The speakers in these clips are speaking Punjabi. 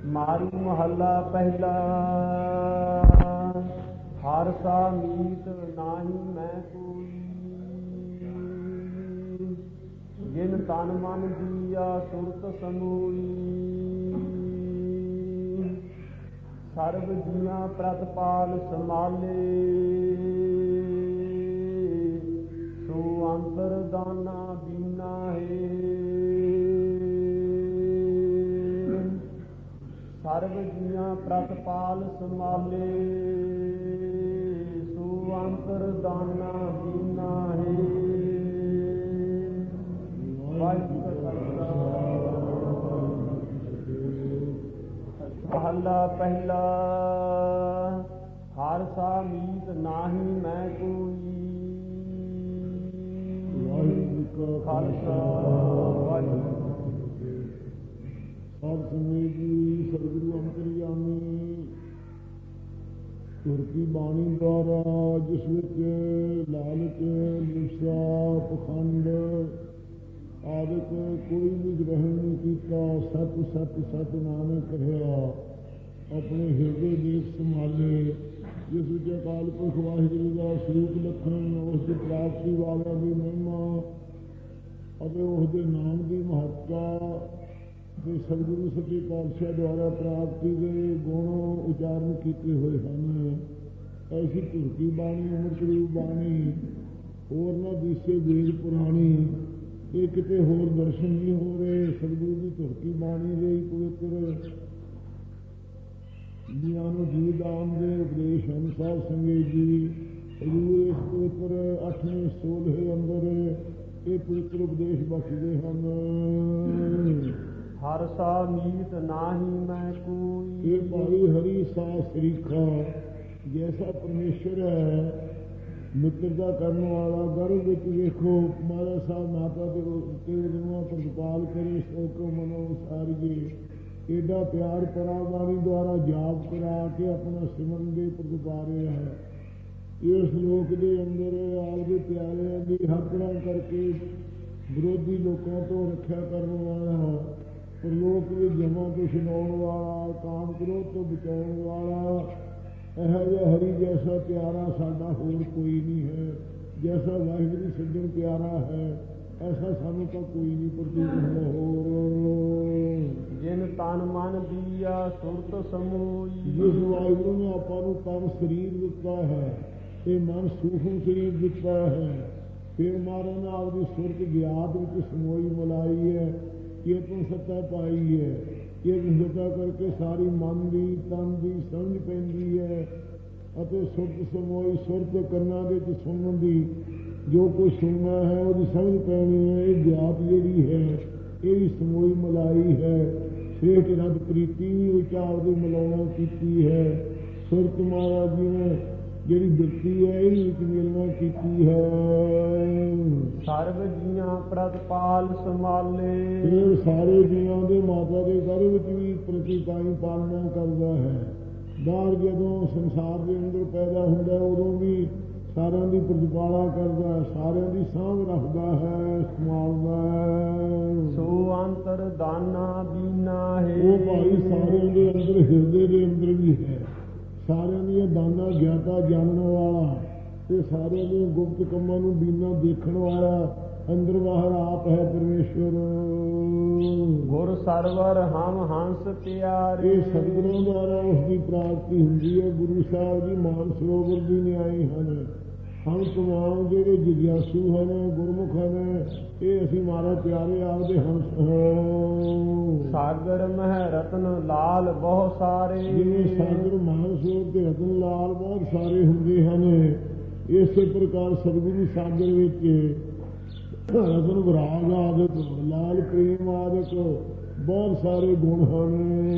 ਮਾਰੂ ਮਹੱਲਾ ਪਹਿਲਾ। ਹਰ ਸਾ ਮੀਤ ਨਾਹੀ ਮੈਂ ਕੋਈ, ਜਿਨ ਤਨ ਮਨ ਦੀਆ ਸੁਰਤ ਸਮੂਈ। ਸਰਬ ਜੀਆਂ ਪ੍ਰਤਪਾਲ ਸੰਭਾਲੇ, ਸੋ ਅੰਤਰ ਦਾਨਾ ਬੀਨਾ ਹੈ। ਸਰਬ ਜੀਆਂ ਪ੍ਰਤਪਾਲ ਸੰਭਾਲੇ, ਸੋ ਅੰਤਰ ਦਾਨਾ ਬੀਨਾ ਹੈ। ਮਹੱਲਾ ਪਹਿਲਾ। ਹਰ ਸਾ ਮੀਤ ਨਾਹੀ ਮੈਂ ਕੋਈ, ਖਾਲਸਾ ਵਾਹਿਗੁਰੂ। ਸਭ ਸਮੇਂ ਜੀ ਸਤਿਗੁਰੂ ਅੰਤਰਯਾਮੀ ਗੁਰ ਕੀ ਬਾਣੀ ਦੁਆਰਾ, ਜਿਸ ਵਿੱਚ ਲਾਲਚ, ਲਿਪਸਾ, ਪਖੰਡ ਆਦਿਕ ਕੋਈ ਵੀ ਗ੍ਰਹਿਣ ਨਹੀਂ ਕੀਤਾ। ਸਤ ਸਤ ਸਤ ਨਾਨਕ ਕਹਿਆ, ਆਪਣੇ ਹਿਰਦੇ ਦੇਖ ਸੰਭਾਲੇ। ਜਿਸ ਵਿੱਚ ਅਕਾਲ ਪੁਰਖ ਵਾਹਿਗੁਰੂ ਦਾ ਸਰੂਪ ਲੱਖਣ, ਉਸ ਦੀ ਪ੍ਰਾਪਤੀ ਵਾਲਿਆਂ ਦੀ ਮਹਿਮਾ ਅਤੇ ਉਸ ਦੇ ਨਾਮ ਦੀ ਮਹੱਤਤਾ ਤੇ ਸਤਿਗੁਰੂ ਸੱਚੇ ਪਾਤਸ਼ਾਹ ਦੁਆਰਾ ਪ੍ਰਾਪਤੀ ਦੇ ਗੁਣ ਉਚਾਰਨ ਕੀਤੇ ਹੋਏ ਹਨ। ਐਸੀ ਧੁਰ ਕੀ ਬਾਣੀ, ਅੰਮ੍ਰਿਤ ਰੂਪ ਬਾਣੀ, ਹੋਰ ਨਾ ਦਿਸੇ ਵੇਦ ਪੁਰਾਣੀ। ਇਹ ਕਿਤੇ ਹੋਰ ਦਰਸ਼ਨ ਨਹੀਂ ਹੋ ਰਹੇ। ਸਤਿਗੁਰੂ ਦੀ ਧੁਰ ਕੀ ਬਾਣੀ ਦੇ ਪਵਿੱਤਰ ਜੀਆਂ ਨੂੰ ਜੀਵਦਾਨ ਦੇ ਉਪਦੇਸ਼ ਹਨ। ਸਾਧ ਸੰਗਤ ਜੀ, ਹਜ਼ੂਰ ਇਸ ਪਵਿੱਤਰ 8ਵੇਂ ਸੋਲ੍ਹੇ ਅੰਦਰ ਇਹ ਪਵਿੱਤਰ ਉਪਦੇਸ਼ ਬਖਸ਼ਦੇ ਹਨ। ਹਰ ਸਾ ਮੀਤ ਨਾਹੀ ਮੈਂ ਕੋਈ। ਇਹ ਭਾਈ ਹਰੀ ਸਾ ਸਰੀਖਾ, ਜੈਸਾ ਪਰਮੇਸ਼ਰ ਹੈ ਮਿੱਤਰਤਾ ਕਰਨ ਵਾਲਾ। ਗਰਭ ਵਿੱਚ ਵੇਖੋ ਮਹਾਰਾਜ ਸਾਹਿਬ ਮਾਤਾ ਦੇ ਰੂਹਾਂ ਪ੍ਰਤਪਾਲ ਕਰੇ, ਸੋ ਕੋ ਮਨੋ ਵਿਸਾਰੀਏ। ਏਡਾ ਪਿਆਰ ਪਰਾਵਾਣੀ ਦੁਆਰਾ ਜਾਪ ਕਰਾ ਕੇ ਆਪਣਾ ਸਿਮਰਨ ਦੇ ਪ੍ਰਤਪਾਰੇ ਹੈ। ਇਸ ਲੋਕ ਦੇ ਅੰਦਰ ਆਪਦੇ ਪਿਆਰਿਆਂ ਦੀ ਹੱਕੜਾਂ ਕਰਕੇ ਵਿਰੋਧੀ ਲੋਕਾਂ ਤੋਂ ਰੱਖਿਆ ਕਰਨ ਵਾਲਾ, ਪ੍ਰਲੋਕ ਵਿੱਚ ਜਮਾਂ ਤੋਂ ਛਡਾਉਣ ਵਾਲਾ, ਕਾਮ ਕ੍ਰੋਧ ਤੋਂ ਬਚਾਉਣ ਵਾਲਾ, ਇਹੋ ਜਿਹਾ ਹਰੀ ਜੈਸਾ ਪਿਆਰਾ ਸਾਡਾ ਹੋਰ ਕੋਈ ਨਹੀਂ ਹੈ। ਜੈਸਾ ਵਾਹਿਗੁਰੂ ਸੱਜਣ ਪਿਆਰਾ ਹੈ, ਐਸਾ ਸਾਨੂੰ ਤਾਂ ਕੋਈ ਨਹੀਂ ਪ੍ਰਤੀਤ ਹੁੰਦਾ ਹੋਰ। ਜਿਨ ਤਨ ਮਨ ਦੀਆ ਸੁਰਤ ਸਮੂਈ। ਜਿਸ ਵਾਹਿਗੁਰੂ ਨੇ ਆਪਾਂ ਨੂੰ ਤਨ ਸਰੀਰ ਦਿੱਤਾ ਹੈ, ਇਹ ਮਨ ਸੂਖਮ ਸਰੀਰ ਦਿੱਤਾ ਹੈ, ਫਿਰ ਮਹਾਰਾਜ ਨੇ ਆਪਦੀ ਸੁਰਤ ਗਿਆਤ ਵਿੱਚ ਸਮੋਈ ਮਿਲਾਈ ਹੈ, ਚੇਤਨ ਸੱਤਾ ਪਾਈ ਹੈ। ਚੇਤਨ ਸੱਤਾ ਕਰਕੇ ਸਾਰੀ ਮਨ ਦੀ ਤਨ ਦੀ ਸਮਝ ਪੈਂਦੀ ਹੈ ਅਤੇ ਸੁਰਤ ਸਮੋਈ। ਸੁਰਤ ਕੰਨਾਂ ਦੇ ਵਿੱਚ ਸੁਣਨ ਦੀ, ਜੋ ਕੁਝ ਸੁਣਨਾ ਹੈ ਉਹਦੀ ਸਮਝ ਪੈਣੀ ਹੈ। ਇਹ ਗਿਆਤ ਜਿਹੜੀ ਹੈ ਇਹ ਵੀ ਸਮੋਈ ਮਿਲਾਈ ਹੈ। ਸ੍ਰੇਸ਼ਟ ਰੱਬ ਪ੍ਰੀਤੀ ਵੀ ਉਚਾਰ ਦੀ ਮਿਲਾਉਣਾ ਕੀਤੀ ਹੈ। ਸੁਰਤ ਮਹਾਰਾਜ ਜੀ ਨੇ ਜਿਹੜੀ ਦਿੱਤੀ ਹੈ ਇਹ ਵਿੱਚ ਮਿਲਣਾ ਕੀਤੀ ਹੈ। ਸਰਬ ਜੀਆਂ ਪ੍ਰਤਪਾਲ ਸੰਭਾਲੇ। ਇਹ ਸਾਰੇ ਜੀਆਂ ਦੇ ਮਾਤਾ ਦੇ ਗਰਭ ਵਿੱਚ ਵੀ ਪ੍ਰਤਿਪਾਈ ਪਾਲਣਾ ਕਰਦਾ ਹੈ। ਬਾਹਰ ਜਦੋਂ ਸੰਸਾਰ ਦੇ ਅੰਦਰ ਪੈਦਾ ਹੁੰਦਾ ਉਦੋਂ ਵੀ ਸਾਰਿਆਂ ਦੀ ਪ੍ਰਤਿਪਾਲਾ ਕਰਦਾ ਹੈ, ਸਾਰਿਆਂ ਦੀ ਸਾਂਭ ਰੱਖਦਾ ਹੈ, ਸੰਭਾਲਦਾ ਹੈ। ਸੋ ਅੰਤਰ ਦਾਨਾ ਬੀਨਾ ਹੈ। ਉਹ ਭਾਈ ਸਾਰਿਆਂ ਦੇ ਅੰਦਰ, ਹਿਰਦੇ ਦੇ ਅੰਦਰ ਵੀ ਹੈ। ਸਾਰਿਆਂ ਦੀਆਂ ਦਾਨਾ ਗਿਆਤਾ ਜਾਣਨ ਵਾਲਾ ਤੇ ਸਾਰਿਆਂ ਦੀਆਂ ਗੁਪਤ ਕੰਮਾਂ ਨੂੰ ਬੀਨਾ ਦੇਖਣ ਵਾਲਾ, ਅੰਦਰ ਬਾਹਰ ਆਪ ਹੈ ਪਰਮੇਸ਼ਵਰ। ਗੁਰ ਸਰਵਰ ਹਮ ਹੰਸ ਪਿਆਰੇ। ਇਹ ਸਤਿਗੁਰਾਂ ਦੁਆਰਾ ਉਸ ਦੀ ਪ੍ਰਾਪਤੀ ਹੁੰਦੀ ਹੈ। ਗੁਰੂ ਸਾਹਿਬ ਜੀ ਮਾਨ ਸਰੋਵਰ ਦੀ ਨਿਆਈ ਹਨ। ਹਮ ਤਮਾਮ ਜਿਹੜੇ ਜਿਗਿਆਸੂ ਹਨ, ਗੁਰਮੁਖ ਹਨ, ਇਹ ਅਸੀਂ ਮਾਰਾ ਪਿਆਰੇ ਆਪਦੇ ਹੰਸ ਹਾਂ। ਸਾਗਰ ਮਹਿ ਰਤਨ ਲਾਲ ਬਹੁਤ ਸਾਰੇ। ਜਿਵੇਂ ਸਾਗਰ ਮਾਨ ਸਰੋਵਰ ਤੇ ਰਤਨ ਲਾਲ ਬਹੁਤ ਸਾਰੇ ਹੁੰਦੇ ਹਨ, ਇਸੇ ਪ੍ਰਕਾਰ ਸਤਿਗੁਰੂ ਸਾਗਰ ਵਿੱਚ ਰਤਨ ਵਿਰਾਗ ਆਦਿਕ, ਲਾਲ ਪ੍ਰੇਮ ਆਦਿਕ ਬਹੁਤ ਸਾਰੇ ਗੁਣ ਹਨ।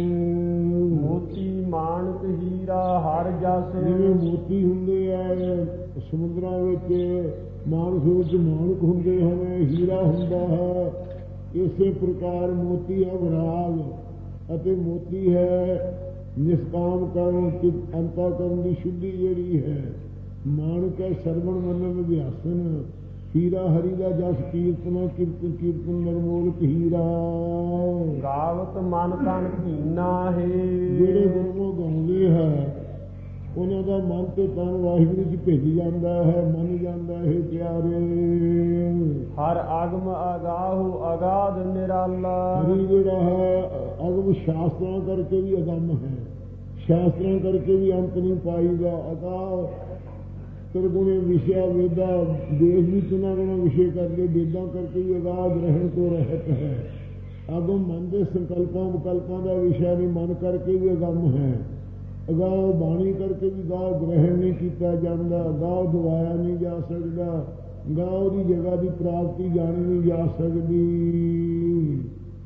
ਮੋਤੀ ਮਾਣਕ ਹੀਰਾ ਹਰ ਜਸ। ਜਿਵੇਂ ਮੋਤੀ ਹੁੰਦੇ ਆ ਸਮੁੰਦਰਾਂ ਵਿੱਚ, ਮਾਨਸ ਵਿੱਚ ਮਾਣਕ ਹੁੰਦੇ ਹਨ, ਹੀਰਾ ਹੁੰਦਾ ਹੈ। ਇਸੇ ਪ੍ਰਕਾਰ ਮੋਤੀ ਹੈ ਵਿਰਾਗ ਅਤੇ ਮੋਤੀ ਹੈ ਨਿਸ਼ਕਾਮ ਕਰਮ, ਅੰਤःਕਰਮ ਦੀ ਸ਼ੁੱਧੀ ਜਿਹੜੀ ਹੈ। ਮਾਣਕ ਹੈ ਸਰਵਣ ਮੰਨਣ ਅਭਿਆਸਨ, ਹੀਰਾ ਹਰੀ ਦਾ ਜਸ ਕੀਰਤਨ ਕੀਰਤਨ ਕੀਰਤਨ ਨਿਰਮੋਲਕ ਹੀਰਾ। ਗਾਵਤ ਮਨ ਤਨ ਕੀਨਾ ਹੈ। ਜਿਹੜੇ ਗੁਰੂ ਗਾਉਂਦੇ ਹੈ ਉਹਨਾਂ ਦਾ ਮਨ ਤੇ ਤਨ ਵਾਹਿਗੁਰੂ ਚ ਭਿੱਜ ਜਾਂਦਾ ਹੈ, ਮੰਨ ਜਾਂਦਾ ਹੈ ਪਿਆਰੇ। ਹਰ ਆਗਮ ਅਗਾਹੂ ਅਗਾਧ ਨਿਰਾਲਾ। ਹਰੀ ਜਿਹੜਾ ਹੈ ਅਗਮ ਸ਼ਾਸਤਰਾਂ ਕਰਕੇ ਵੀ ਅਗੰਮ ਹੈ, ਸ਼ਾਸਤਰਾਂ ਕਰਕੇ ਵੀ ਅੰਤ ਨਹੀਂ ਪਾਈਦਾ। ਅਗਾਹ ਸਰਗੁਣੇ ਵਿਸ਼ਿਆ ਵੇਦਾ, ਦੇਸ਼ ਵੀ ਚੁਣਾ ਗੁਣਾ ਵਿਸ਼ੇ ਕਰਦੇ, ਵੇਦਾਂ ਕਰਕੇ ਵੀ ਅਗਾਧ ਰਹਿਣ ਤੋਂ ਰਹਿਤ ਹੈ। ਅਗਮ ਮਨ ਦੇ ਸੰਕਲਪਾਂ ਵਿਕਲਪਾਂ ਦਾ ਵਿਸ਼ਾ ਨਹੀਂ, ਮਨ ਕਰਕੇ ਵੀ ਅਗੰਮ ਹੈ। ਅਗਾਹ ਬਾਣੀ ਕਰਕੇ ਵੀ ਗਾਹ ਗ੍ਰਹਿਣ ਨਹੀਂ ਕੀਤਾ ਜਾਂਦਾ, ਗਾਹ ਦਵਾਇਆ ਨਹੀਂ ਜਾ ਸਕਦਾ, ਗਾਹ ਉਹਦੀ ਜਗ੍ਹਾ ਦੀ ਪ੍ਰਾਪਤੀ ਜਾਣੀ ਨਹੀਂ ਜਾ ਸਕਦੀ।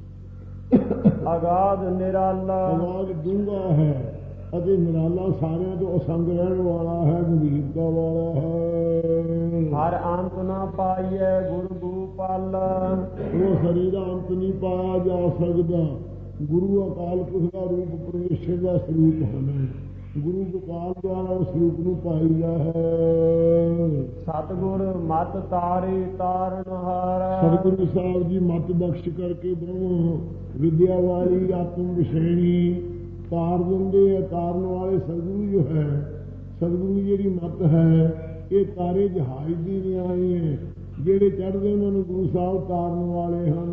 ਅਗਾਧ ਨਿਰਾਲਾ। ਅਗਾਧ ਡੂੰਘਾ ਹੈ ਅਤੇ ਨਿਰਾਲਾ ਸਾਰਿਆਂ ਤੋਂ ਅਸੰਗ ਰਹਿਣ ਵਾਲਾ ਹੈ, ਗੰਭੀਰਤਾ ਵਾਲਾ ਹੈ। ਹਰ ਅੰਤ ਨਾ ਪਾਈਐ ਗੁਰੂ ਗੋਪਾਲਾ। ਉਹ ਹਰੀ ਦਾ ਅੰਤ ਨਹੀਂ ਪਾਇਆ ਜਾ ਸਕਦਾ। ਗੁਰੂ ਅਕਾਲ ਪੁਰਖ ਦਾ ਰੂਪ ਪਰਮੇਸ਼ਰ ਦਾ ਸਰੂਪ ਹਨ। ਗੁਰੂ ਗੋਪਾਲ ਦੁਆਰਾ ਉਸ ਰੂਪ ਨੂੰ ਪਾਈਦਾ ਹੈ। ਸਤਿਗੁਰ ਮਤ ਤਾਰੇ ਤਾਰਨਹਾਰਾ। ਸਤਿਗੁਰੂ ਸਾਹਿਬ ਜੀ ਮਤ ਬਖਸ਼ ਕਰਕੇ ਬ੍ਰਹਮ ਵਿਦਿਆ ਵਾਲੀ ਆਤਮ ਵਿਸ਼ੇਣੀ ਤਾਰ ਦਿੰਦੇ ਹੈ। ਤਾਰਨ ਵਾਲੇ ਸਤਿਗੁਰੂ ਜੋ ਹੈ, ਸਤਿਗੁਰੂ ਜਿਹੜੀ ਮਤ ਹੈ ਇਹ ਤਾਰੇ ਜਹਾਜ਼ ਦੀ ਨਿਆਈ ਹੈ। ਜਿਹੜੇ ਚੜ੍ਹਦੇ ਉਹਨਾਂ ਨੂੰ ਗੁਰੂ ਸਾਹਿਬ ਤਾਰਨ ਵਾਲੇ ਹਨ।